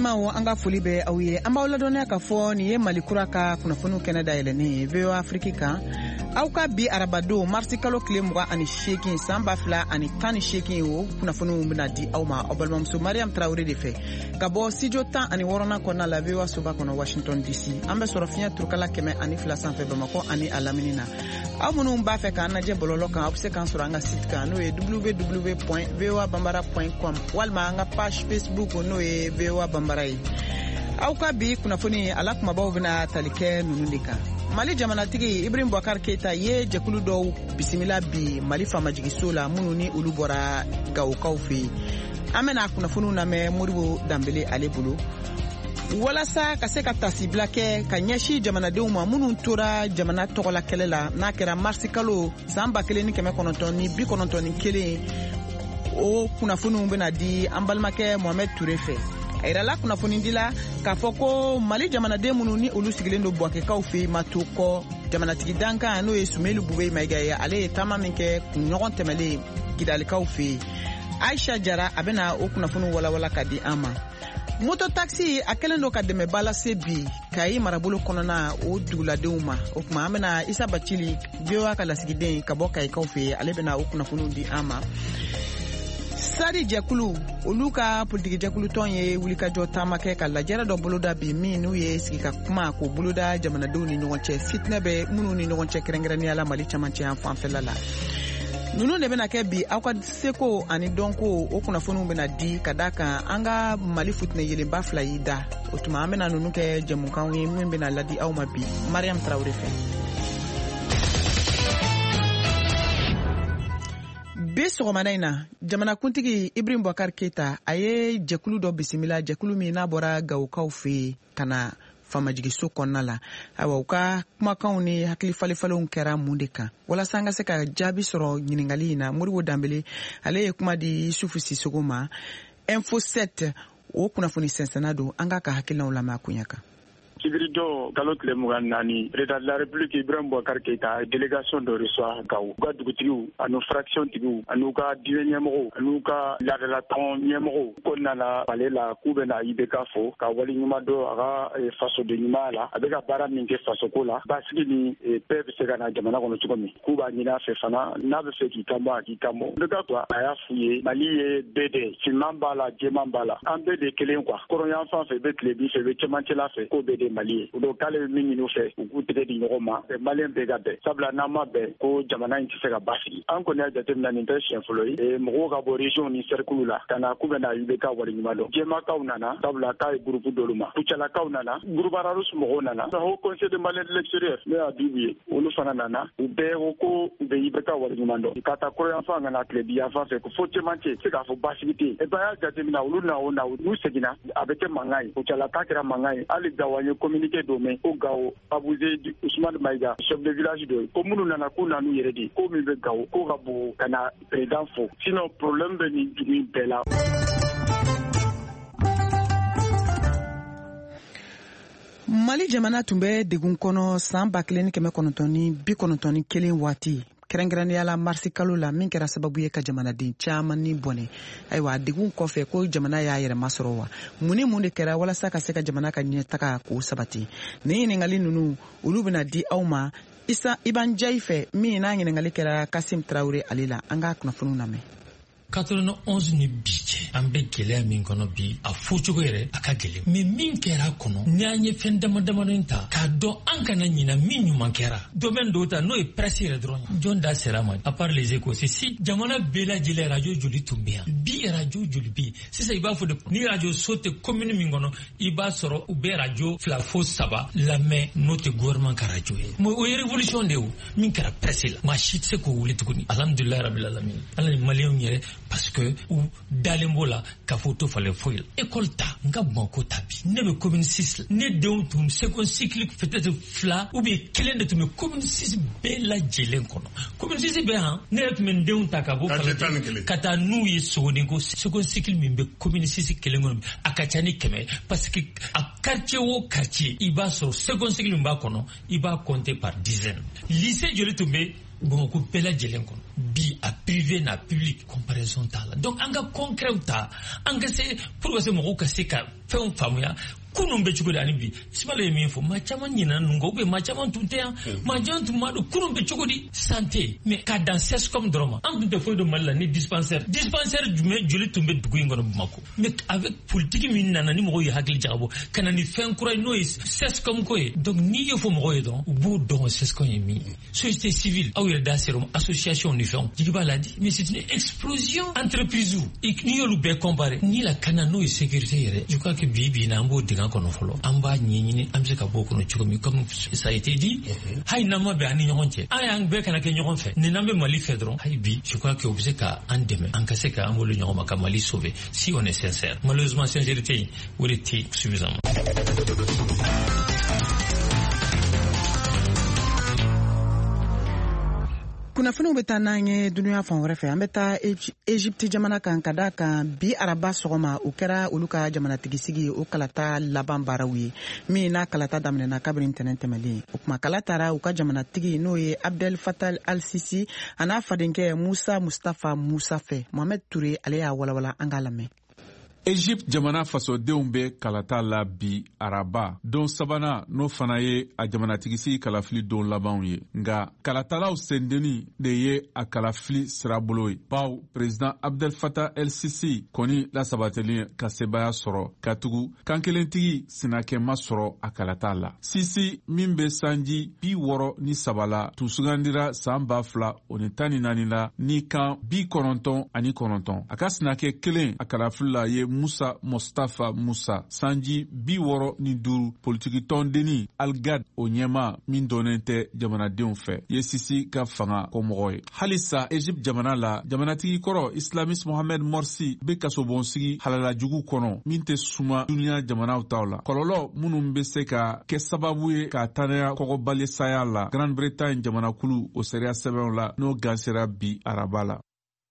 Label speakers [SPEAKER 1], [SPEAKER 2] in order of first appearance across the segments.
[SPEAKER 1] Balimaw anga foli be aw ye an b'aw ladɔnniya ka fɔ nin ye Mali kura ka kunnafoniw kɛnɛ dayɛlɛnnen VOA Afrique kan aw ka bi arabadon marsi kalo tile 28 san 2018 o kunnafoniw bɛna di aw ma aw balimamuso Mariam Traoré de fɛ ka bɔ studio 16 kɔnɔna la VOA soba kɔnɔ Washington DC an bɛ sɔrɔ fiɲɛ turukala 102 sanfɛ Bamako ani a lamini na aw minnu b'a fɛ k'an lajɛ bɔlɔlɔ kan aw bɛ se k'an sɔrɔ an ka site kan n'o ye www.voabambara.com walima an ka page Facebook n'o ye VOA Bambara ye aw ka bi kunnafoni ala kumabaw bɛna tali kɛ ninnu de kan Mali jamanatigi Ibrahim Boubacar Keita ye jɛkulu dɔw bisimila bi Mali faamajigiso la minnu ni olu bɔra Gawokaw fɛ an bɛna kunnafoniw lamɛn Modibo Dambele ale bolo walasa ka se ka tasibila kɛ ka ɲɛsi jamanadenw ma minnu tora jamana tɔgɔla kɛlɛ la n'a kɛra marsi kalo san 1991 o kunnafoniw bɛna di an balimakɛ Mohamed Touré fɛ a yirala kunnafoni dila k'a fɔ ko Mali jamanaden minnu ni olu sigilen don Buwakekaw fɛ ma to kɔ jamanatigi dankan n'o ye Sumeli Bube Mayiga ye ale ye taama min kɛ kunɲɔgɔn tɛmɛlen Kidalikaw fɛ Aisha Jara a bɛna o kunnafoni walawala ka di an ma moto taxi a kɛlen don ka dɛmɛba lase bi Kayi marabolo kɔnɔna o duguladenw ma o kuma an bɛna Isa Bacili VOA ka lasigiden ka bɔ Kayikaw fɛ ale bɛna o kunnafoniw di an ma Sadi jɛkulu olu ka politiki jɛkulu tɔn ye wulikajɔ taama kɛ ka lajɛrɛ dɔ boloda bi min n'u ye sigi ka kuma ko boloda jamanadenw ni ɲɔgɔn cɛ fitinɛ bɛ minnu ni ɲɔgɔn cɛ kɛrɛnkɛrɛnnenya la Mali camancɛ yan fanfɛla la ninnu de bɛna kɛ bi aw ka seko ani dɔnko o kunnafoniw bɛna di ka da kan an ka Mali futinɛ yelenba 2 y'i da o tuma an bɛna ninnu kɛ jɛmukanw ye min bɛna ladi aw ma bi Mariam Traoré fɛ bi sɔgɔmada in na jamanakuntigi Ibrahim Boubacar Keita a ye jɛkulu dɔ bisimila jɛkulu min n'a bɔra Gawokaw fɛ ka na faamajigiso kɔnɔna la ayiwa u ka kumakanw ni hakili falifalenw kɛra mun de kan walasa an ka se ka jaabi sɔrɔ ɲininkali in na Modibo Dambele ale ye kuma di Yusufu Sisogo ma Info 7 o kunnafoni sɛnsɛnna don an ka hakilinaw lamɛn a kunya kan
[SPEAKER 2] Kibirido kalo tile 24 président de la République Ibrahim Boubacar Keita délégation de reçoit Gawo ka dugutigiw anu fraction tigiw anu ka diinɛ ɲɛmɔgɔw anu ka laadalatɔn ɲɛmɔgɔw kɔnɔna la ale la k'u bɛna IBK fo ka waleɲuman dɔ a ka fasoden ɲuman la a bɛ ka baara min kɛ fasoko la basigi ni bɛɛ bɛ se ka na jamana kɔnɔ cogo min k'u b'a ɲini a fɛ fana n'a bɛ fɛ k'i kanbɔ a k'i kanbɔ n bɛ ka to a y'a f'u ye Mali ye bɛɛ de finman b'a la jɛman b'a la an bɛɛ de kelen quoi kɔrɔnyan fan fɛ bɛ tile bin fɛ bɛ cɛmancɛla fɛ k'o bɛɛ de Mali ye o don k'ale bɛ min ɲini u fɛ u k'u tɛgɛ di ɲɔgɔn ma Maliyɛn bɛɛ ka bɛn sabula n'an ma bɛn ko jamana in tɛ se ka basigi an kɔni y'a jateminɛ nin tɛ siɲɛ fɔlɔ ye mɔgɔw ka bɔ région ni cercle la ka na k'u bɛna IBK waleɲuman dɔn jɛmakaw nana sabula k'a ye groupe dɔlu ma kucalakaw nana groupe ararus mɔgɔw nana Haut Conseil de Malien de l'extérieur ne y'a bibu ye olu fana nana u bɛɛ ko ko u bɛ IBK waleɲuman dɔn ka taa kɔrɔyanfan ka na tile bi yanfan fɛ ko fo cɛmancɛ se k'a fɔ basigi tɛ yen an y'a jateminɛ olu na o na n'u seginna a bɛ kɛ mankan ye kucalaka kɛra mankan ye hali Gawo ye communiqué dɔ mɛn ko Gawo abusé Ousmane Maïga chef de village dɔ ye ko minnu nana k'u nan'u yɛrɛ de ko min bɛ Gawo ko ka bon ka na président fo sinon problème bɛ nin dugu in bɛɛ la.
[SPEAKER 1] Mali jamana tun bɛ degun kɔnɔ san 1991 waati kɛrɛnkɛrɛnnenya la marsi kalo la min kɛra sababu ye ka jamanaden caman ni bɔnɛ ayiwa degun kɔfɛ ko jamana y'a yɛrɛma sɔrɔ wa mun ni mun de kɛra walasa ka se ka jamana ka ɲɛtaga k'o sabati nin ɲininkali ninnu olu bɛna di aw ma Isa Iban Jai fɛ min n'a ɲininkali kɛra Kasim Traoré ale la an ka kunnafoniw lamɛn
[SPEAKER 3] 91 ni bi cɛ an bɛ gɛlɛya min kɔnɔ bi a fɔcogo yɛrɛ a ka gɛlɛn mais min kɛra kɔnɔ ni an ye fɛn damadamanin ta k'a dɔn an kana ɲina min ɲuman kɛra domaine dɔw ta n'o ye presse yɛrɛ dɔrɔn jɔn da sera ma à part les échos si jamana bɛɛ lajɛlen radio joli tun bɛ yan bi radio joli bɛ yen sisan i b'a fɔ de ni radio so tɛ commune min kɔnɔ i b'a sɔrɔ u bɛ radio 2 fo 3 lamɛn n'o tɛ gouvernement ka radio ye mais o ye révolution de ye min kɛra presse la maa si tɛ se k'o wuli tuguni alhamdulilayi rabil alamin ala ni maliyɛnw yɛrɛ parce que u dalen b'o la ka fɔ to falen foyi la école ta n ka Bamakɔ ta bi ne bɛ commune 6 la ne denw tun second cycle peut-être 2 ou bien 1 de tun bɛ commune 6 bɛɛ lajɛlen kɔnɔ commune 6 bɛɛ han ne yɛrɛ tun bɛ n denw ta ka bɔ ka taa n'u ye Sogonikɔ second cycle min bɛ commune 6 kelen kɔnɔ a ka ca ni 100 parce que a quartier o quartier i b'a sɔrɔ second cycle min b'a kɔnɔ i b'a compter par dizaine lycée joli tun bɛ Bamakɔ bɛɛ lajɛlen kɔnɔ bi a privé privé na public comparaison ta la. Donc anga concret ta anga se pour que se mo ka se ka fe un famuya kunun be chugo dani bi ismale mi info ma chama nyina ngo be ma chama tunte ma jantu ma do kunun be chugo di santé mais ka dans ses comme drama en de fo de malla ni dispensaire jume joli tumbe dugu ngono bumako mais avec politique mi nana ni mo yi hakli jabo kana ni fin kura no ses comme ko donc ni yo fo mo don bu don ses ko mi société civile aw yel da serum association ni fon digiba la di mais c'est une explosion entreprise ou ni yo lu be comparé ni la kana no sécurité yere je crois que bibi na mbo kono folo amba nyini amse ka boko no chikomi comme ça a été dit hay nama be ani nyonche ayang be kana ke nyonfe ni nambe mali fedron hay bi je crois que obse ka andeme ankase ka amolo nyoma ka mali sauver si on est sincère malheureusement sincérité ou était suffisamment.
[SPEAKER 1] Kunnafoniw bɛ taa n'an ye dunuya fan wɛrɛ fɛ an bɛ taa Egypte jamana kan ka da kan bi araba sɔgɔma o kɛra olu ka jamanatigisi ye o kalata laban baaraw ye min n'a kalata daminɛna kabini ntɛnɛn tɛmɛlen o kuma kala taara u ka jamanatigi n'o ye Abdel Fattah al-Sisi a n'a fadenkɛ Musa Mustafa Musa fɛ Mohamed Touré ale y'a walawala an k'a lamɛn.
[SPEAKER 4] Egypte jamana fasodenw bɛ kalata la bi araba don sabana n'o fana ye a jamanatigisi kalafili don labanw ye nga kalatalaw sendeni de ye a kalafili sirabolo ye baw président Abdel Fattah el-Sisi kɔni lasabateli ka sebaya sɔrɔ ka tugu kankelentigi sinakɛma sɔrɔ a kalata la Sisi min bɛ sanji 63 la tun sugandira san 2014 la ni kan 99 a ka sinakɛ kelen a kalafili la ye Musa Mustafa Musa sanji 65 politiki tɔndeni Algad o ɲɛma min dɔnnen tɛ jamanadenw fɛ ye Sisi ka fanga kɔmɔgɔ ye halisa Egypte jamana la jamanatigi kɔrɔ islamiste Mohamed Morsi be kasobonsigi halalajugu kɔnɔ min tɛ suma duniya jamanaw taw la kɔlɔlɔ minnu be se ka kɛ sababu ye ka tanaya kɔgɔbalisaya la Grande-Bretagne jamanakulu o sariya sɛbɛnw la n'o gansera bi araba la.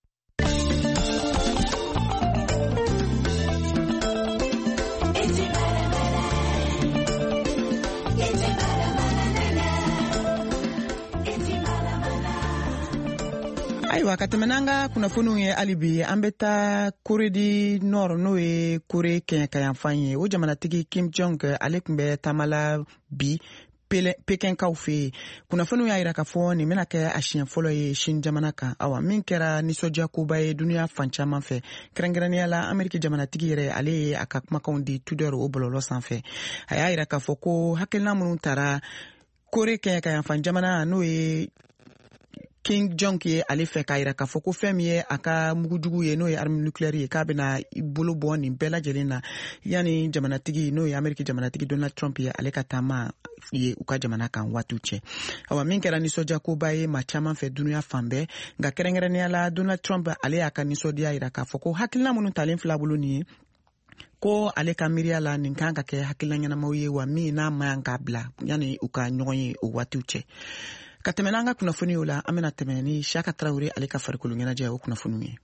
[SPEAKER 1] Ayiwa ka tɛmɛ n'an ka kunnafoniw ye hali bi an bɛ taa Corée du Nord n'o ye Corée kɛɲɛkayanfan ye o jamanatigi Kim Jong ale tun bɛ taamala bi Pekinkaw fɛ yen kunnafoniw y'a jira k'a fɔ nin bɛna kɛ a siɲɛ fɔlɔ ye Chine jamana kan awa min kɛra nisɔndiyakoba ye duniya fan caman fɛ kɛrɛnkɛrɛnnenya la Ameriki jamanatigi yɛrɛ ale ye a ka kumakanw di Twitter o bɔlɔlɔ sanfɛ a y'a jira k'a fɔ ko hakilina minnu taara Corée kɛɲɛkayanfan jamana n'o ye Kim Jong ye ale fɛ k'a jira k'a fɔ ko fɛn min ye a ka mugujugu ye n'o ye arme nucléaire ye k'a bɛna bolo bɔ nin bɛɛ lajɛlen na yanni jamanatigi n'o ye Ameriki jamanatigi Donald Trump ye ale ka taama ye u ka jamana kan waatiw cɛ awa min kɛra nisɔndiyakoba ye maa caman fɛ duniya fan bɛɛ nka kɛrɛnkɛrɛnnenya la Donald Trump ale y'a ka nisɔndiya jira k'a fɔ ko hakilina minnu talen fila bolo nin ye ko ale ka miiriya la nin kan ka kɛ hakilina ɲɛnamaw ye wa min n'a ma yan k'a bila yanni u ka ɲɔgɔn ye o waatiw cɛ. Ka tɛmɛ n'an ka kunnafoniw la an bɛna tɛmɛ ni Shaka Traoré ale ka farikolo ɲɛnajɛ o kunnafoniw ye.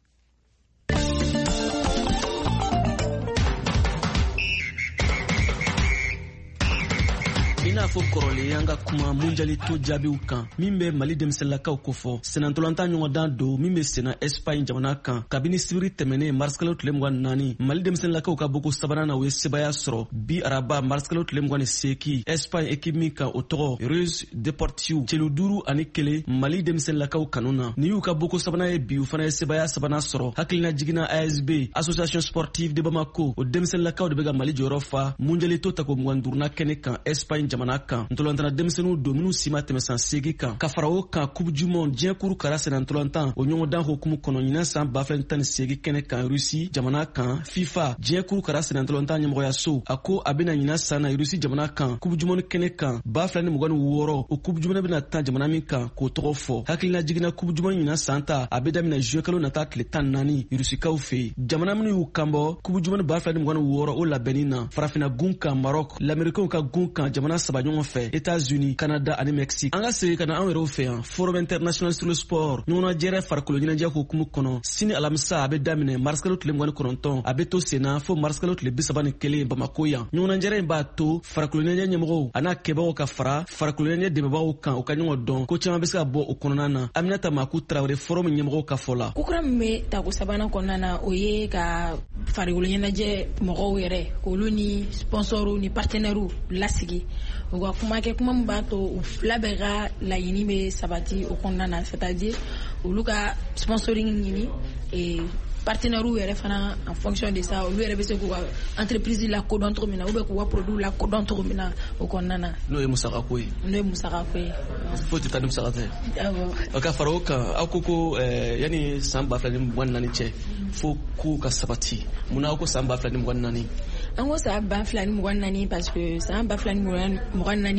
[SPEAKER 5] ina fo kɔrɔlen an ka kuma mondiali to jaabiw kan min bɛ Mali denmisɛnninlakaw kofɔ senatɔlanta ɲɔgɔndan don min bɛ sena Espagne jamana kan kabini sibiri tɛmɛnen marisikalo tile 24 Mali denmisɛnninlakaw ka boko sabanan na u ye sebaya sɔrɔ bi araba marisikalo tile 28 Espagne équipe min kan o tɔgɔ Reus Deportiu celu 5-1 Mali denmisɛnninlakaw kanu na ni y'u ka boko sabanan ye bi u fana ye sebaya sabanan sɔrɔ hakilina jigina ASB Association Sportive de Bamako o denmisɛnninlakaw de bɛ ka Mali jɔyɔrɔ fa mondiali to tako 25 kɛnɛ kan Espagne jamana kan ntolantana denmisɛnninw don minnu sima tɛmɛ san 8 kan ka fara o kan coupe du monde diɲɛ kuru kara sena ntolantan o ɲɔgɔndan hokumu kɔnɔ ɲinan san 2018 kɛnɛ kan Rusi jamana kan FIFA diɲɛ kuru kara sena ntolantan ɲɛmɔgɔya so a ko a bɛna ɲinan san na Rusi jamana kan coupe du monde kɛnɛ kan 2026 o coupe du monde bɛna tan jamana min kan k'o tɔgɔ fɔ hakilina jigina coupe du monde ɲinan san ta a bɛ daminɛ juillet kalo nata tile 14 Rusikaw fɛ jamana minnu y'u kanbɔ coupe du monde 2026 o labɛnni na farafina gun kan Maroc l'Américain ka gun kan jamana saba ɲɔgɔn fɛ États-Unis, Canada ani Mexique. An ka segin ka na an yɛrɛw fɛ yan. Forum international sur le sport ɲɔgɔnnajɛrɛ farikolo ɲɛnajɛ hukumu kɔnɔ sini alamisa a bɛ daminɛ marsikalo tile 29 a bɛ to senna fo marsikalo tile 31 Bamako yan. ɲɔgɔnnajɛrɛ in b'a to farikolo ɲɛnajɛ ɲɛmɔgɔw a n'a kɛbagaw ka fara farikolo ɲɛnajɛ dɛmɛbagaw kan u ka ɲɔgɔn dɔn ko caman bɛ se ka bɔ o kɔnɔna na. Aminata Maku Traoré forum ɲɛmɔgɔw ka fɔ la.
[SPEAKER 6] Kukura min bɛ tako sabanan kɔnɔna na o ye ka farikolo ɲɛnajɛ mɔgɔw yɛrɛ olu ni sponsorw ni partenaires lasigi u ka kuma kɛ kuma min b'a to u fila bɛɛ ka laɲini bɛ sabati o kɔnɔna na c'est-à-dire olu ka sponsoring ɲini partenaires yɛrɛ fana en fonction de ça olu yɛrɛ bɛ se k'u ka entreprise la kodɔn cogo min na ou bien k'u ka produit la kodɔn cogo min na o kɔnɔna na. N'o ye musakako ye. Foyi tɛ taa ni musaka tɛ.
[SPEAKER 5] Ka fara o kan aw ko yanni san 2024 cɛ fo ko ka sabati mun aw ko san 2024.
[SPEAKER 6] An ko san 2024 parce que san 2024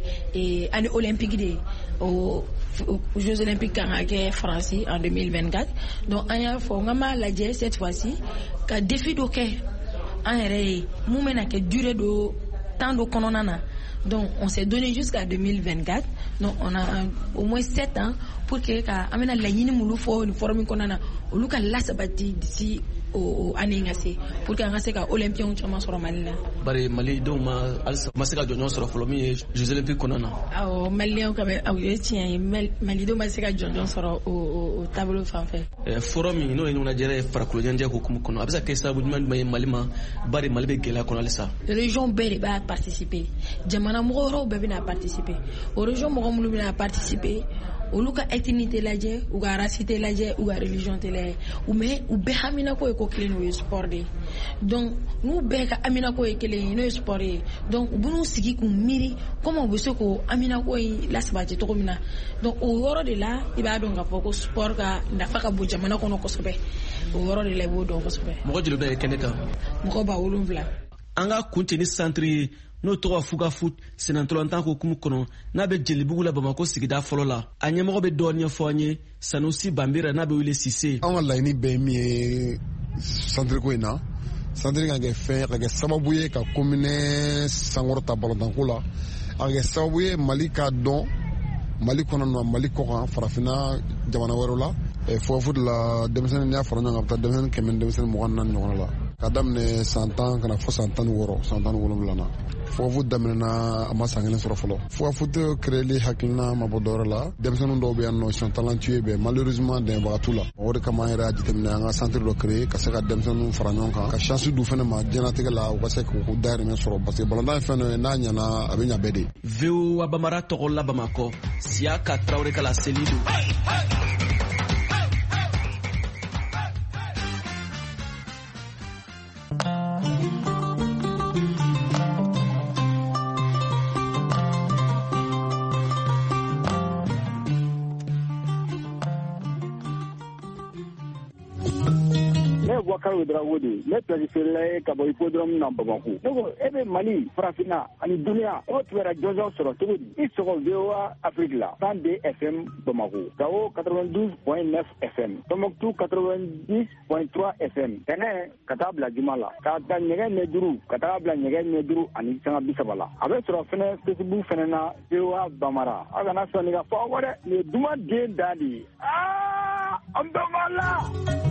[SPEAKER 6] ye année olympique de aux Jeux olympiques kan ka kɛ France en 2024 donc an y'a fɔ n b'a lajɛ cette fois-ci ka défi dɔ kɛ an yɛrɛ ye mun bɛna kɛ durée do temps dɔ kɔnɔna na. Donc on s'est donné jusqu'à 2024 donc on a au moins 7 ans pour que ka an bɛna laɲini minnu fɔ ni forum kɔnɔna na olu ka lasabati d'ici o année ka se pour que an ka se ka olympiens caman sɔrɔ Mali la.
[SPEAKER 5] Bari Mali denw ma se ka jɔnjɔn sɔrɔ fɔlɔ min ye Jeux olympiques kɔnɔna na.
[SPEAKER 6] Awɔ Maliens ka bɛ ye tiɲɛ ye Mali denw ma se ka jɔnjɔn sɔrɔ o tableau fan fɛ.
[SPEAKER 5] Forum min n'o ye ɲɔgɔnnajɛ ye farikolo ɲɛnajɛ hukumu kɔnɔ a bɛ se ka kɛ sababu ɲuman ye Mali ma bari Mali bɛ gɛlɛya kɔnɔ halisa.
[SPEAKER 6] Région bɛɛ de b'a participer jamana mɔgɔ wɛrɛw bɛɛ bɛna participer o région mɔgɔ minnu bɛna participer olu ka ethnicité lajɛ u ka racité lajɛ u ka religion tɛ lajɛ mais u bɛɛ haminako ye ko kelen o ye sport de donc n'u bɛɛ ka haminako ye kelen ye n'o ye sport ye donc u b'u sigi k'u miiri comment u bɛ se k'o haminako ye lasabati cogo min na donc o yɔrɔ de la i b'a dɔn k'a fɔ ko sport ka nafa ka bon jamana kɔnɔ kosɛbɛ o yɔrɔ de la i b'o dɔn kosɛbɛ.
[SPEAKER 5] Mɔgɔ joli bɛ kɛnɛ kan?
[SPEAKER 6] Mɔgɔ 7,000.
[SPEAKER 5] An ka kun tɛ ni centre ye n'o tɔgɔ Fuga Foot senatɔlɔntan ko hukumu kɔnɔ n'a bɛ Jelibugu la Bamako sigida fɔlɔ la a ɲɛmɔgɔ bɛ dɔɔni ɲɛfɔ an ye Sanusi Bambira n'a bɛ wele Sise.
[SPEAKER 7] An ka laɲini bɛɛ min ye centre ko in na centre ka kɛ fɛn ka kɛ sababu ye ka commune sankɔrɔta balontanko la a ka kɛ sababu ye Mali ka dɔn Mali kɔnɔ na Mali kɔkan farafinna jamana wɛrɛw la Fuga Foot la denmisɛnnin n'i y'a fara ɲɔgɔn kan a bɛ taa denmisɛnnin 100 denmisɛnnin 24 ɲɔgɔn la ka daminɛ san 10 kana fɔ san 16 san 17 na Fuga Foot daminɛna a ma san 1 sɔrɔ fɔlɔ. Fuga Foot créeli hakilina ma bɔ dɔwɛrɛ la denmisɛnnin dɔw bɛ yan nɔ sont talentueux bɛ malheureusement dɛmɛbaga t'u la o de kama an yɛrɛ y'a jateminɛ an ka centre dɔ créer ka se ka denmisɛnninw fara ɲɔgɔn kan ka chance d'u fana ma diɲɛlatigɛ la u ka se k'u dahirimɛ sɔrɔ parce que balontan ye fɛn dɔ ye n'a ɲɛna a bɛ ɲɛ bɛɛ de.
[SPEAKER 5] VOA Bamara tɔgɔ la Bamakɔ Siaka Traoré kala Selidu.
[SPEAKER 2] Wakaro Drawodi, le préféré ka bɔ hippodrome na Bamako. Donc e bɛ Mali farafinna ani duniya o tubara jɔnjɔn sɔrɔ cogo di? I sɔgɔ VOA Afrique la 102 FM Bamako, Gao 92.9 FM, Tombouctou 90.3 FM. Tɛnɛ ka taa bila Juma la, ka taa ɲɛgɛn ɲɛ 5 ka taa bila ɲɛgɛn ɲɛ 5 ani sanga 30 la. A bɛ sɔrɔ fɛnɛ Facebook fɛnɛ na VOA Bamara. A kana sɔnni ka fɔ aw wɛrɛ nin ye duman den da de ye. An bɛ Mali.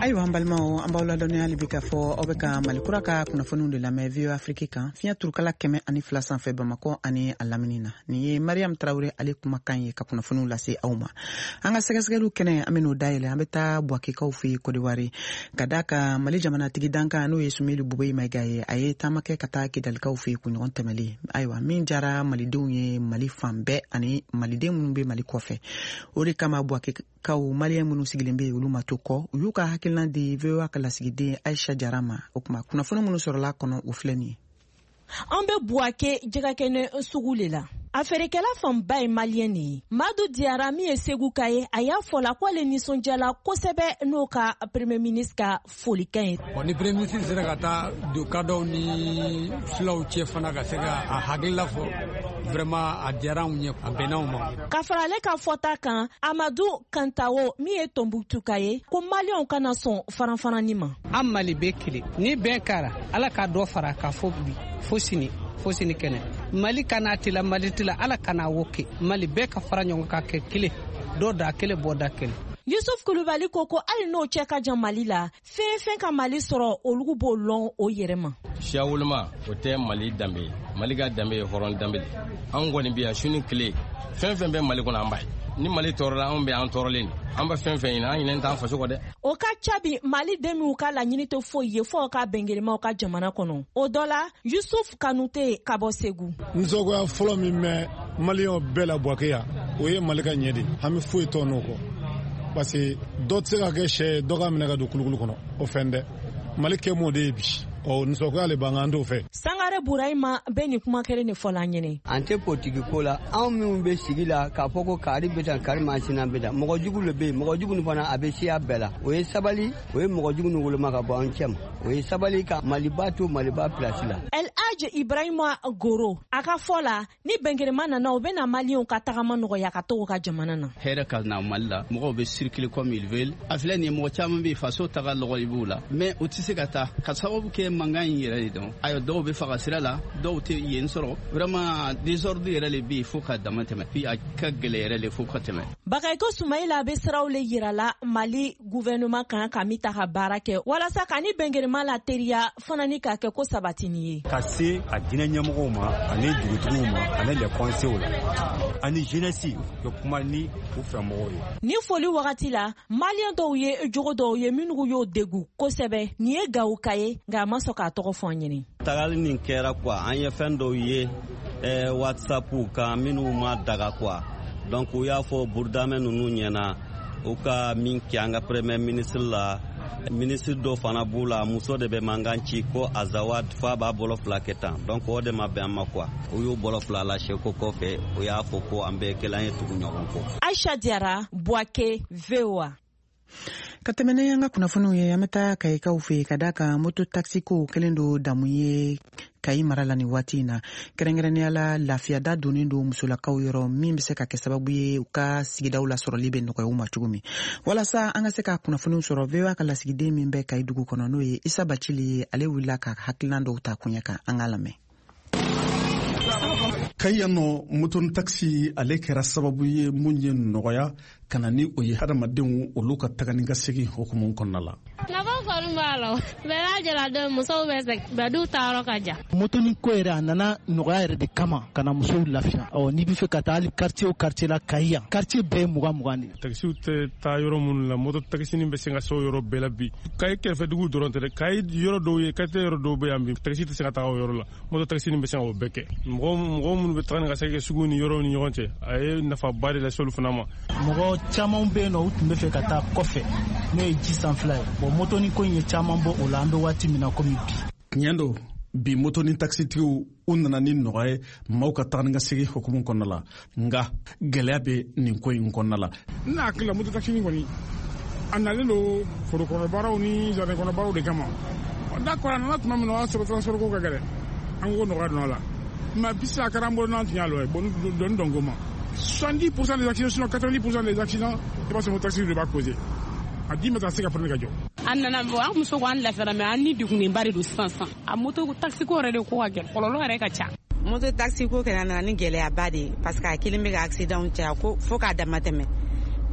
[SPEAKER 1] Ayiwa an balimaw an b'aw ladɔnniyali bi k'a fɔ aw bɛ ka Malikura ka kunnafoniw de lamɛn VOA Afrique kan fiɲɛ turukala 102 sanfɛ Bamakɔ ani a lamini na. Nin ye Mariam Tarawele ale kumakan ye ka kunnafoniw lase aw ma. An ka sɛgɛsɛgɛliw kɛnɛ an bɛ n'o dayɛlɛ an bɛ taa Buwakekaw fɛ yen Côte d'Ivoire ka da ka Mali jamanatigi dankan n'o ye Sumeli Bubeyi Mayiga ye a ye taama kɛ ka taa Kidalikaw fɛ yen kunɲɔgɔn tɛmɛlen. Ayiwa min jara Malidenw ye Mali fan bɛɛ ani Maliden minnu bɛ Mali kɔfɛ. O de kama Buwakekaw Maliyɛn minnu sigilen bɛ olu ma to kɔ u y'u ka hakilina di VOA ka lasigiden Aisha Jara ma. O kuma kunnafoni minnu sɔrɔla kɔnɔ o filɛ nin ye.
[SPEAKER 8] An bɛ Buwake jɛgɛkɛnɛ sugu le la. A feerekɛla fanba ye Maliyɛn ye. Madu Diarra min ye Segu ka ye a y'a fɔ la k'ale nisɔndiyala kosɛbɛ n'o ka Premier ministre ka folikan ye.
[SPEAKER 9] Ni Premier ministre sera ka taa don kadɔw ni filaw cɛ fana ka se ka a hakilila fɔ vraiment a diyara anw ye a bɛnna anw ma. Ka
[SPEAKER 8] fara ale ka fɔta kan Amadou Kantawo min ye Tombouctou ka ye ko Maliyɛnw kana sɔn faranfaranni ma.
[SPEAKER 10] An Mali bɛ kelen ni bɛn kɛra Ala ka dɔ fara ka fɔ bi fo sini kɛnɛ. Mali kana tila Mali tila Ala kana woke Mali bɛɛ ka fara ɲɔgɔn kan kɛ kelen dɔ da kelen bɔ da kelen.
[SPEAKER 8] Yusuf Kulubali ko hali n'o cɛ ka jan Mali la fɛn ka Mali sɔrɔ olu b'o lɔn o yɛrɛ ma.
[SPEAKER 11] Siya woloma o tɛ Mali danbe ye. Mali ka danbe ye hɔrɔn danbe de. An kɔni bi yan su ni tile fɛn bɛ Mali kɔnɔ an b'a ye. Ni Mali tɔɔrɔla anw bɛ an tɔɔrɔlen an bɛ fɛn ɲini an ɲinɛn t'an faso kɔ dɛ.
[SPEAKER 8] O ka ca bi Mali den minnu ka laɲini tɛ foyi ye fɔ ka bɛnkɛlɛmaw ka jamana kɔnɔ. O dɔ la Yusuf Kanute ka bɔ Segu.
[SPEAKER 7] Nisɔngoya fɔlɔ min bɛ Maliyɛnw bɛɛ la Buwake yan o ye Mali ka ɲɛ de an bɛ foyi tɔ n'o kɔ parce que dɔ tɛ se ka kɛ sɛ ye dɔ ka minɛ ka don kulukulu kɔnɔ o fɛn dɛ Mali kɛ m'o de ye bi. Nisɔngoya le b'an kan an t'o fɛ.
[SPEAKER 8] Sangare Burahima bɛ nin kuma kelen de fɔ la an ɲɛnɛ.
[SPEAKER 10] An tɛ politiki ko la anw minnu bɛ sigi la k'a fɔ ko Kari bɛ tan Kari mansina bɛ tan mɔgɔ jugu le bɛ yen mɔgɔ jugu nin fana a bɛ siya bɛɛ la o ye sabali o ye mɔgɔ jugu nin woloma ka bɔ an cɛ ma o ye sabali ka Maliba to Maliba place la.
[SPEAKER 8] El Hadj Ibrahima Goro a ka fɔ la ni bɛnkɛlɛma nana u bɛ na Maliyɛnw ka tagama nɔgɔya ka to u ka jamana na.
[SPEAKER 12] Hɛrɛ ka na Mali la mɔgɔw bɛ circuler comme ils veulent a filɛ nin ye mɔgɔ caman bɛ faso taga lɔgɔli b'u la mais u tɛ se ka taa ka sababu kɛ mankan in yɛrɛ de. Ayo dɔw bɛ faga sira la dɔw tɛ yen sɔrɔ vraiment désordre yɛrɛ le bɛ yen fo ka dama tɛmɛ puis a ka gɛlɛ yɛrɛ le fo ka tɛmɛ.
[SPEAKER 8] Bagayoko Soumaïla bɛ siraw le yira la Mali gouvernement kan ka min ta ka baara kɛ walasa ka ni bɛnkɛlɛma la teriya fana ni ka kɛ ko sabatini ye.
[SPEAKER 13] Ka se a diinɛ ɲɛmɔgɔw ma ani dugutigiw ma ani les conseils la ani jeunesse ka kuma ni u fɛmɔgɔw ye.
[SPEAKER 8] Ni foli wagati la Maliyɛn dɔw ye jogo dɔw ye minnu y'o degu kosɛbɛ nin ye Gawo ka ye nka a ma sɔn k'a tɔgɔ fɔ an ɲɛnɛ.
[SPEAKER 14] Tagali nin kɛra quoi an ye fɛn dɔw ye WhatsApp kan minnu ma daga quoi donc u y'a fɔ burudamɛ ninnu ɲɛna u ka min kɛ an ka premier ministre la ministre dɔ fana b'u la muso de bɛ mankan ci ko Azawad fa b'a bolo fila kɛ tan donc o de ma bɛn an ma quoi u y'u bolo fila lase ko kɔfɛ u y'a fɔ ko an bɛɛ kelen an ye tugu ɲɔgɔn kɔ.
[SPEAKER 8] Aisha Diarra Buwake VOA.
[SPEAKER 1] Ka tɛmɛ ni an ka kunnafoniw ye an bɛ taa Kayikaw fɛ ka da kan moto taxi ko kelen do damu ye Kayi mara la ni waati in na kɛrɛnkɛrɛnnenya la lafiyada donnen do musolakaw yɔrɔ min bɛ se ka kɛ sababu ye u ka sigidaw la sɔrɔli bɛ nɔgɔya u ma cogo min walasa an ka se ka kunnafoniw sɔrɔ VOA ka lasigiden min bɛ Kayi dugu kɔnɔ n'o ye Isa Bacili ye ale wulila ka hakilina dɔw ta kuɲɛ kan an ka lamɛn.
[SPEAKER 15] Kayi yan nɔ moto taxi ale kɛra sababu ye mun ye nɔgɔya ka na ni o ye hadamadenw olu ka taga ni ka segin hukumu kɔnɔna la.
[SPEAKER 16] Nafa kɔni b'a la bɛɛ lajɛlen musow bɛ sɛgɛn bɛɛ du ta yɔrɔ ka jan.
[SPEAKER 17] Motoni ko yɛrɛ a nana nɔgɔya yɛrɛ de kama ka na musow lafiya n'i bɛ fɛ ka taa hali quartier o quartier la Kayi yan quartier bɛɛ ye 20-20 de.
[SPEAKER 18] Taxi tɛ taa yɔrɔ minnu la moto taxi bɛ se ka se o yɔrɔ bɛɛ la bi Kayi kɛrɛfɛ dugu dɔrɔn tɛ dɛ Kayi yɔrɔ dɔw ye quartier yɔrɔ dɔw bɛ yan bi taxi tɛ se ka taa o yɔrɔ la moto taxi bɛ se ka o bɛɛ kɛ mɔgɔ minnu bɛ taga ni ka segin sugu ni yɔrɔw ni ɲɔgɔn cɛ a ye nafaba de lase olu fana ma.
[SPEAKER 17] Mɔgɔ caman bɛ yen nɔ u tun bɛ fɛ ka taa kɔfɛ n'o ye ji sanfɛla ye motoni ko in ye caman bɔ o la an bɛ waati min na komi bi.
[SPEAKER 15] Tiɲɛ don bi motoni taxitigiw u nana ni nɔgɔya ye maaw ka taga ni ka segin hukumu kɔnɔna la nka gɛlɛya bɛ nin ko in kɔnɔna la.
[SPEAKER 18] Ne hakili la moto taxi kɔni a nalen don forokɔnɔbaaraw ni jardin kɔnɔbaaraw de kama d'accord a nana tuma min na o y'a sɔrɔ transport ko ka gɛlɛn an ko nɔgɔya donna la mais bi sisan a kɛra an bolo n'an tun y'a lɔ ye dɔɔni dɔn ko ma 70% des accidents sinon 90% des accidents i b'a sɔrɔ taxi de b'a causer a 10 mètres a se ka pneu ka jɔ.
[SPEAKER 19] An nana bɔ an muso ko an lafiyara mais an ni degunenba de don sisan a moto taxi ko yɛrɛ de ko ka gɛlɛn kɔlɔlɔ yɛrɛ ka ca.
[SPEAKER 20] Moto taxi ko kɛra nana ni gɛlɛyaba de parce que a kelen bɛ ka accident caya ko fo k'a dama tɛmɛ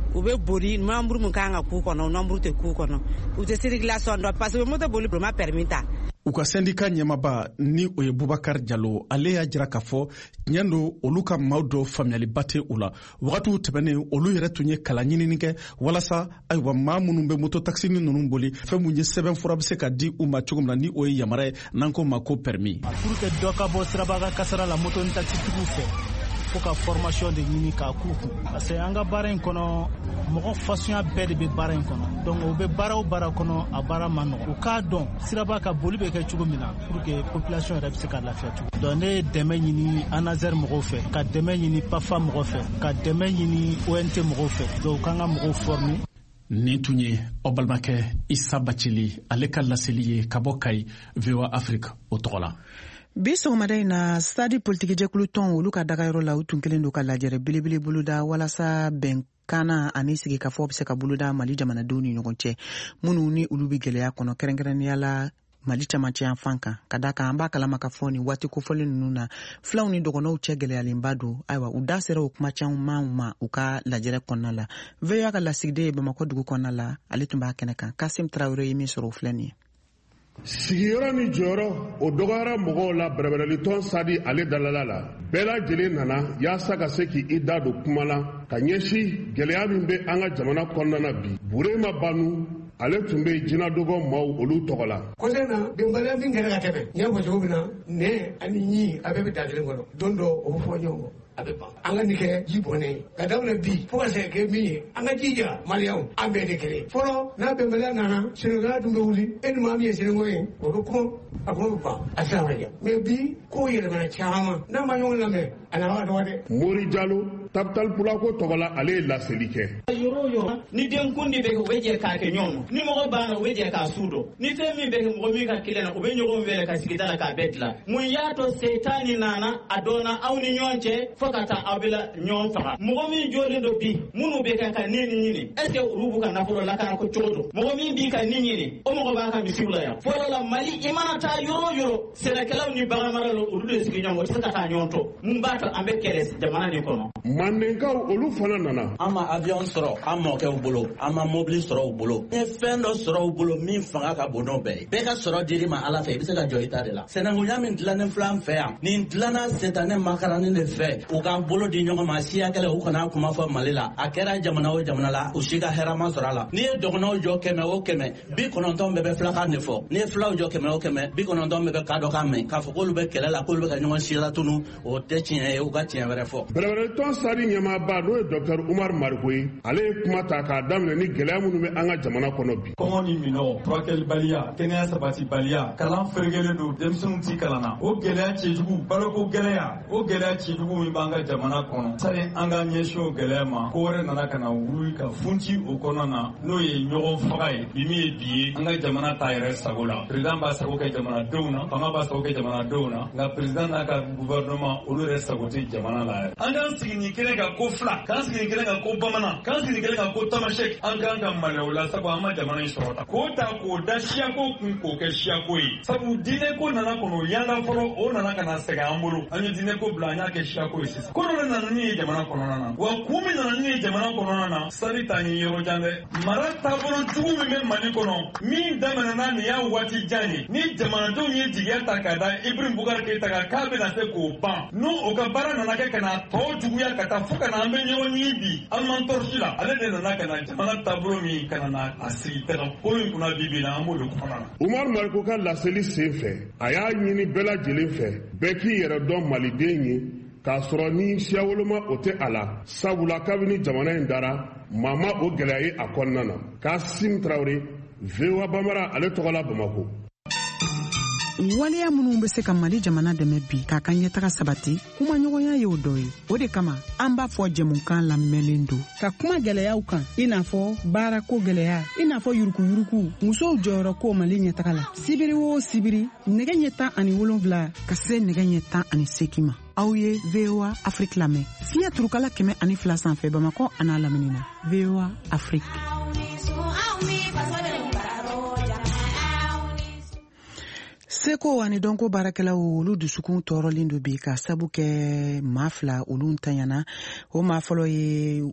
[SPEAKER 20] u bɛ boli nombre min kan ka k'u kɔnɔ nombre tɛ k'u kɔnɔ u tɛ circulation dɔn parce que moto boli ma permis ta.
[SPEAKER 15] u ka syndicat ɲɛmaba ni o ye Bubakar Jalo ale y'a jira k'a fɔ tiɲɛ don olu ka maaw dɔ faamuyaliba tɛ u la wagatiw tɛmɛnen olu yɛrɛ tun ye kalan ɲinini kɛ walasa ayiwa maa minnu bɛ moto taxini ninnu boli fɛn mun ye sɛbɛn fura bɛ se ka di u ma cogo min na ni o ye yamara ye n'an ko ma ko permis.
[SPEAKER 17] pour que dɔ ka bɔ siraba kasara la moto ni taxitigiw fɛ fo ka formation de ɲini k'a k'u kun parce que an ka baara in kɔnɔ mɔgɔ fasunya bɛɛ de bɛ baara in kɔnɔ donc o bɛ baara o baara kɔnɔ a baara ma nɔgɔ u k'a dɔn siraba ka boli bɛ kɛ cogo min na pour que population yɛrɛ bɛ se ka lafiya cogo donc ne ye dɛmɛ ɲini ANASER mɔgɔw fɛ ka dɛmɛ ɲini PAFA mɔgɔw fɛ ka dɛmɛ ɲini ONT mɔgɔw fɛ donc k'an ka mɔgɔw former.
[SPEAKER 15] nin tun ye o balimakɛ Isa Bacili ale ka laseli ye ka bɔ Kayi VOA Afrique o tɔgɔ la.
[SPEAKER 1] bi sɔgɔmada in na stade politique jɛkulu tɔn olu ka dagayɔrɔ la u tun kelen don ka lajɛrɛ belebele boloda walasa bɛnkan ani sigikafɔ bɛ se ka boloda Mali jamanadenw ni ɲɔgɔn cɛ minnu ni olu bɛ gɛlɛya kɔnɔ kɛrɛnkɛrɛnnenya la Mali camancɛ yan fan kan ka da kan an b'a kalama ka fɔ nin waati kofɔlen ninnu na filaw ni dɔgɔnɔw cɛ gɛlɛyalenba don ayiwa u da sera o kuma caman ma u ka lajɛrɛ kɔnɔna la VOA ka lasigiden ye Bamakɔ dugu kɔnɔna la ale tun b'a kɛnɛ kan Kasim Traoré ye min sɔrɔ o filɛ nin ye.
[SPEAKER 21] sigiyɔrɔ ni jɔyɔrɔ o dɔgɔyara mɔgɔw la bɛrɛbɛrɛli tɔn sadi ale dalala la bɛɛ lajɛlen nana yaasa ka se k'i da don kuma la ka ɲɛsin gɛlɛya min bɛ an ka jamana kɔnɔna na bi Burema Banu ale tun bɛ jinɛdɔgɔ maaw olu tɔgɔ la.
[SPEAKER 22] kɔsɛn na bɛnbaliya min kɛra ka tɛmɛ n y'a fɔ cogo min na nɛ ani ɲi a bɛɛ bɛ da kelen kɔnɔ don dɔ o bɛ fɔ ɲɔgɔn kɔ a bɛ ban an ka nin kɛ ji bɔnɛ ka daminɛ bi fo ka se kɛ min ye an ka jija maliyɛnw an bɛɛ de kelen fɔlɔ n'a bɛnbaliya nana Sénégal dun bɛ wuli e ni maa min ye Sénégal ye o bɛ kuma a kuma bɛ ban a sera ka ɲɛ mɛ bi ko yɛlɛmana caman n'a ma ɲɔgɔn lamɛn a n'a ka dɔgɔ dɛ.
[SPEAKER 21] Mori Jalo Tapital Pulako tɔgɔ la ale ye laseli kɛ.
[SPEAKER 23] yɔrɔ o yɔrɔ ni denkundi bɛ kɛ u bɛ jɛ k'a kɛ ɲɔgɔn ni mɔgɔ banna u bɛ jɛ k'a su dɔn ni fɛn min bɛ kɛ mɔgɔ min ka kelen na u bɛ ɲɔgɔn wele ka sigida la k'a bɛɛ dilan mun y'a to setani nana a dɔnna aw ni ɲɔgɔn cɛ fo ka taa aw bɛ la ɲɔgɔn faga mɔgɔ min jɔlen don bi minnu bɛ ka nin ɲini est ce que olu b'u ka nafolo lakana ko cogo don mɔgɔ min b'i ka nin ɲini o mɔgɔ b'a ka misiw la yan fɔlɔ la Mali i mana taa yɔrɔ o yɔrɔ sɛnɛkɛlaw ni baganmara la olu de sigi ɲɔgɔn o tɛ se ka taa ɲɔgɔn to mun b'a to an bɛ kɛlɛ jamana nin kɔnɔ.
[SPEAKER 21] Mandenkaw olu fana nana.
[SPEAKER 24] an ma avion sɔrɔ an mɔkɛw bolo an ma mobili sɔrɔ u bolo n ye fɛn dɔ sɔrɔ u bolo min fanga ka bon n'o bɛɛ ye bɛɛ ka sɔrɔ dir'i ma Ala fɛ i bɛ se ka jɔ i ta de la sɛnɛkunya min dilannen filɛ an fɛ yan nin dilanna setanɛ makaranin de fɛ u k'an bolo di ɲɔgɔn ma siya kɛlɛ u kana kuma fɔ Mali la a kɛra jamana o jamana la u si ka hɛrɛ ma sɔrɔ a la n'i ye dɔgɔnɔw jɔ 100 o 100 90 bɛɛ bɛ filakan de fɔ n'i ye filaw jɔ 100 o 100 90 bɛɛ bɛ kadɔ kan mɛn k'a fɔ k'olu bɛ kɛlɛ la k'olu bɛ ka ɲɔgɔn si latunu o tɛ tiɲɛ ye u ka tiɲɛ wɛrɛ fɔ.
[SPEAKER 21] bɛrɛbɛrɛ tɔn sadi ɲɛmaaba n'o ye Dr Umar Mariko ye ale ye kuma ta k'a daminɛ ni gɛlɛya minnu bɛ an ka jamana kɔnɔ bi.
[SPEAKER 25] kɔngɔ ni minɔ furakɛlibaliya kɛnɛya sabatibaliya kalan feerekelen don denmisɛnninw ti kalan na o gɛlɛya cɛjugu baloko gɛlɛya o gɛlɛya cɛjugu min b'an ka jamana kɔnɔ sani an ka ɲɛsin o gɛlɛya ma ko wɛrɛ nana ka na wuli ka funti o kɔnɔ na n'o ye ɲɔgɔn faga ye bi min ye bi ye an ka jamana ta yɛrɛ sago la président b'a sago kɛ jamanadenw na fanga b'a sago kɛ jamanadenw na nka président n'a ka gouvernement olu yɛrɛ sago tɛ jamana la yɛrɛ. an k'an sigi nin kelen kan ko fila k'an sigi nin kelen kan ko bamanan k'an sigi nin kelen kan ko tamasek an k'an ka maloya o la sabu an ma jamana in sɔrɔ ta k'o ta k'o da siyako kun k'o kɛ siyako ye sabu diinɛ ko nana kɔnɔ o yanga fɔlɔ o nana ka na sɛgɛn an bolo an ye diinɛ ko bila an y'a kɛ siyako ye sisan ko dɔ de nana min ye jamana kɔnɔna na wa kun min nana min ye jamana kɔnɔna na sani t'a ɲɛ yɔrɔ jan dɛ mara taabolo jugu min bɛ Mali kɔnɔ min daminɛna nin y'a waati jan ye ni jamanadenw ye jigiya ta k'a da Ibrahim Boubacar Keïta kan k'a bɛna se k'o ban n'o o ka baara nana kɛ ka na tɔ juguya ka taa fo ka na an bɛ ɲɔgɔn ɲini bi an man tɔrɔsi la ale de nana ka na jamana taabolo min ka na a sigi tɛgɛkolo in kunna bi bi la an b'o de kɔnɔ na.
[SPEAKER 21] Umar Mariko ka laseli sen fɛ a y'a ɲini bɛɛ lajɛlen fɛ bɛɛ k'i yɛrɛ dɔn maliden ye k'a sɔrɔ ni siya woloma o tɛ a la sabula kabini jamana in dara maa ma o gɛlɛya ye a kɔnɔna na Kasim Traoré VOA Bambara ale tɔgɔ la Bamakɔ.
[SPEAKER 1] waleya minnu bɛ se ka Mali jamana dɛmɛ bi k'a ka ɲɛtaga sabati kuma ɲɔgɔnya ye o dɔ ye o de kama an b'a fɔ jɛmukan lamɛnlen don ka kuma gɛlɛyaw kan i n'a fɔ baarako gɛlɛya i n'a fɔ yurukuyuruku musow jɔyɔrɔ ko Mali ɲɛtaga la sibiri o sibiri nɛgɛ ɲɛ 17 ka se nɛgɛ ɲɛ 18 ma aw ye VOA Afrique lamɛn siya turukala 102 sanfɛ Bamakɔ a n'a lamini na VOA Afrique. Seko ani donko baarakɛlaw olu dusukun tɔɔrɔlen do bi ka sabu kɛ maa fila olu ntanyana o maa fɔlɔ ye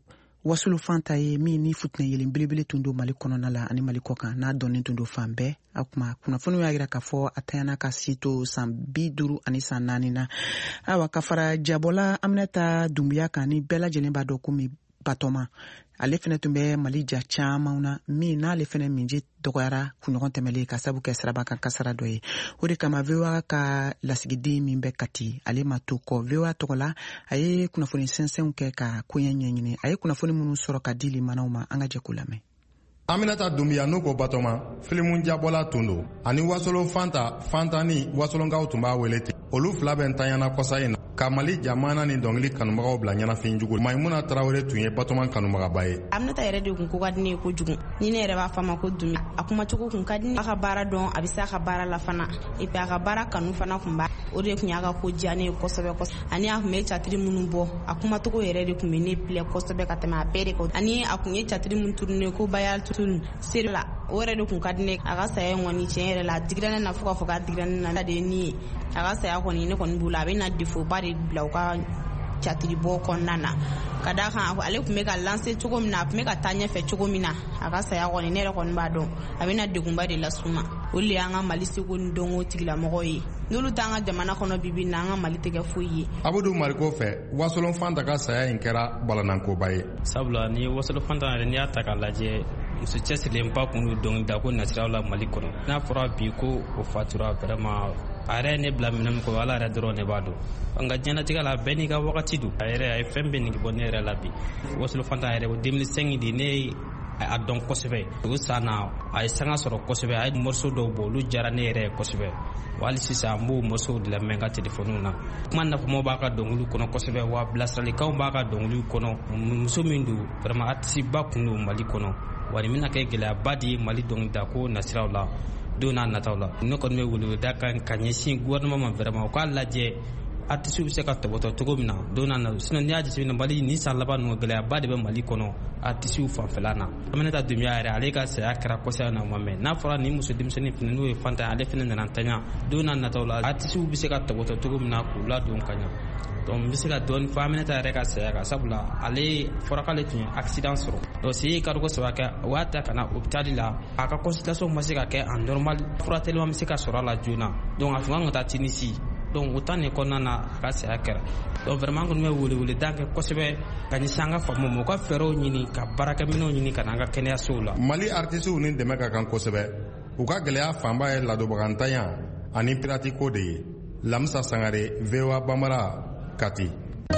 [SPEAKER 1] wasolo fanta ye min ni futuna yelen belebele tun do Mali kɔnɔna la ani Mali kɔkan n'a dɔnnen tun do fan bɛɛ a kuma kunnafoniw y'a yira k'a fɔ a tanyana ka sito san 50 ani san 4 na awa ka fara jabɔla Aminata Dumbuya kan ni bɛɛ lajɛlen b'a dɔn komi Batoma ale fɛnɛ tun bɛ Mali ja caman na min n'ale fɛnɛ minji dɔgɔyara kunɲɔgɔn tɛmɛlen ka sabu kɛ siraba kan kasara dɔ ye o de kama VOA ka lasigiden min bɛ Kati ale ma to kɔ VOA tɔgɔ la a ye kunnafoni sɛnsɛnw kɛ ka koɲɛ ɲɛɲini a ye kunnafoni minnu sɔrɔ ka di limanaw ma an ka jɛ k'u lamɛn.
[SPEAKER 2] Aminata Dumbuya n'o ko Batoma filimu jabɔla tun do ani wasolo fanta ni wasolonkaw tun b'a wele ten olu fila bɛ ntanyana kɔsa in na ka Mali jamana ni dɔnkili kanubagaw bila ɲɛnafin jugu Maimuna Tarawele tun ye Batoma kanubagaba ye.
[SPEAKER 3] Aminata yɛrɛ de kun ko ka di ne ye kojugu ni ne yɛrɛ b'a fɔ a ma ko Dumi a kumacogo kun ka di ne a ka baara dɔn a bɛ se a ka baara la fana et puis a ka baara kanu fana kun b'a o de kun y'a ka ko diya ne ye kosɛbɛ ani a kun bɛ catiri minnu bɔ a kumacogo yɛrɛ de kun bɛ ne pilɛ kosɛbɛ ka tɛmɛ a bɛɛ de kan ani a kun ye catiri minnu turu ne ko bayal turu seri la o yɛrɛ de kun ka di ne a ka saya ŋɔni tiɲɛ yɛrɛ la a digira ne na fo k'a fɔ k'a digira ne na de ye nin ye a ka saya kɔni ne kɔni b'u la a bɛ na défaut ba de bila u ka catiri bɔ kɔnɔna na ka da kan ale kun bɛ ka lancer cogo min na a kun bɛ ka taa ɲɛfɛ cogo min na a ka saya kɔni ne yɛrɛ kɔni b'a dɔn a bɛ na degunba de lasuma o de y'an ka Mali seko ni dɔnko tigilamɔgɔ ye n'olu t'an ka jamana kɔnɔ bibi na an ka Mali tɛ kɛ foyi ye.
[SPEAKER 2] Abudu Mariko fɛ wasolon fanta ka saya in kɛra balanankoba ye
[SPEAKER 4] sabula ni wasolon fanta yɛrɛ n'i y'a ta k'a lajɛ muso cɛsirilenba kun do dɔnkilida ko nasiraw la Mali kɔnɔ n'a fɔra bi ko o fatura vraiment a yɛrɛ ne bila minɛ min kɔ ala yɛrɛ dɔrɔn ne b'a dɔn nka diɲɛnatigɛ la bɛɛ n'i ka wagati don a ye fɛn bɛɛ nege bɔ ne yɛrɛ la bi wasolo fanta yɛrɛ o 2005 de ne a dɔn kosɛbɛ o san na a ye sanga sɔrɔ kosɛbɛ a ye morceau dɔw bɔ olu diyara ne yɛrɛ kosɛbɛ wali sisan an b'o morceau de lamɛn ka telefɔniw na kuma nafamaw b'a ka dɔnkiliw kɔnɔ kosɛbɛ wa bilasiralikanw b'a ka dɔnkiliw kɔnɔ muso min don vraiment artiste ba kun don Mali kɔnɔ wa nin bɛna kɛ gɛlɛyaba de ye Mali dɔnkilida ko nasiraw la don n'a nataw la ne kɔni bɛ weleweleda kan ka ɲɛsin gouvernement ma vraiment u k'a lajɛ artiste bɛ se ka tɔbɔtɔ cogo min na don n'a nataw sinon n'i y'a jateminɛ Mali nin san laban ninnu gɛlɛyaba de bɛ Mali kɔnɔ artiste fanfɛla na Aminata Dumbuya yɛrɛ ale ka saya kɛra kɔsaya na ma mɛ n'a fɔra nin muso denmisɛnnin fana n'o ye fanta ale fana nana ntanya don n'a nataw la artiste bɛ se ka tɔbɔtɔ cogo min na k'u ladon ka ɲɛ donc n bɛ se ka dɔɔni fɔ Aminata yɛrɛ ka saya kan sabula ale fɔra k'ale tun ye accident sɔrɔ donc se ka ko saba kɛ o y'a ta ka na hôpital la a ka consultation ma se ka kɛ en normal furatɛliman bɛ se ka sɔrɔ a la joona donc a tun kan ka taa Tinisi donc o temps de kɔnɔna na a ka saya kɛra donc vraiment an kɔni bɛ weleweleda kɛ kosɛbɛ ka ɲɛsin an ka faamaw ma u ka fɛɛrɛw ɲini ka baarakɛminɛw ɲini ka na an ka kɛnɛyasow la.
[SPEAKER 2] Mali artistes ni dɛmɛ ka kan kosɛbɛ u ka gɛlɛya fanba ye ladonbagantanya ani pirati ko de ye Lamisa Sangare VOA Bambara Kati.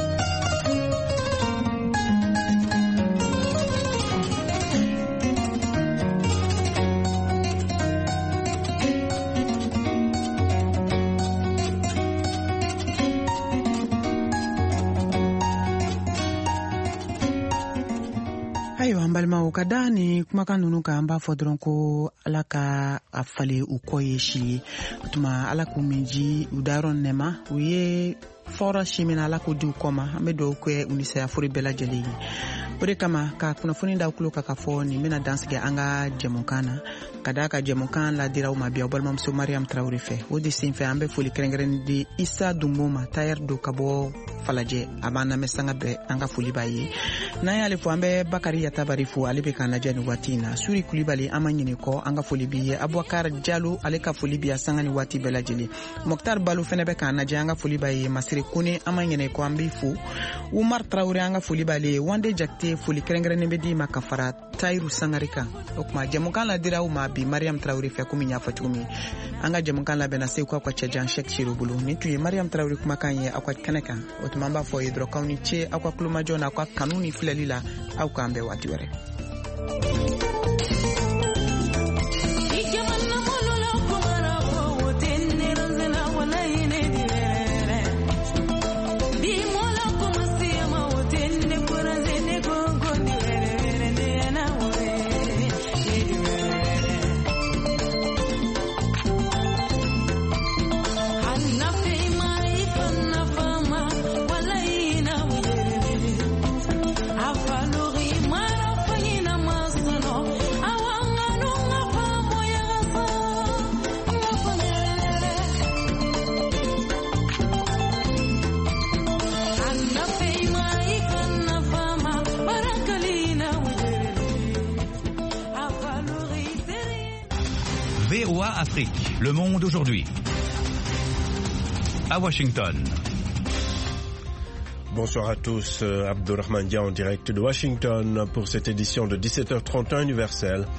[SPEAKER 1] ayiwa an balimaw ka da ni kumakan ninnu kan an b'a fɔ dɔrɔn ko ala ka a fale u kɔ ye si ye o tuma ala k'u min ji u dayɔrɔ nɛma u ye fɔra si min na ala k'u di u kɔ ma an bɛ dugawu kɛ u ni sayafori bɛɛ lajɛlen ye o de kama ka kunnafoni da tulo kan ka fɔ nin bɛna dansigi an ka jɛmukan na ka da ka jɛmukan ladiraw ma bi aw balimamuso Mariam Tarawele fɛ o de sen fɛ an bɛ foli kɛrɛnkɛrɛnnen di Isa Dumbo ma tailleur do ka bɔ Falajɛ a b'an lamɛn sanga bɛɛ an ka foli b'a ye n'an y'ale fɔ an bɛ Bakari Yatabari fo ale bɛ k'an lajɛ nin waati in na Suri Kulibali an ma ɲinɛ kɔ an ka foli b'i ye Abubakar Jalo ale ka foli b'i ye sanga ni waati bɛɛ lajɛlen Mokhtar Balo fɛnɛ bɛ k'an lajɛ an ka foli b'a ye Masire Kone an ma ɲinɛ kɔ an b'i fo Umar Traore an ka foli b'ale ye Wande Jakite foli kɛrɛnkɛrɛnnen bɛ di ma ka fara Tayiru Sangare kan o kuma jɛmukan ladiraw ma bi Mariam Traore fɛ komi n y'a fɔ cogo min an ka jɛmukan labɛnna Seku aw ka cɛjan Cheikh Siro bolo nin tun ye Mariam Traore kumakan ye aw ka kɛnɛ kan o tuma an b'a fɔ ye dɔrɔn k'aw ni ce aw ka kulomajɔ n'a ka kanu ni filɛli la aw k'an bɛn waati wɛrɛ.
[SPEAKER 5] No VOA Afrique, le monde aujourd'hui. À Washington.
[SPEAKER 6] Bonsoir à tous, Abdurrahman Dia en direct de Washington pour cette édition de 17h31 universelle.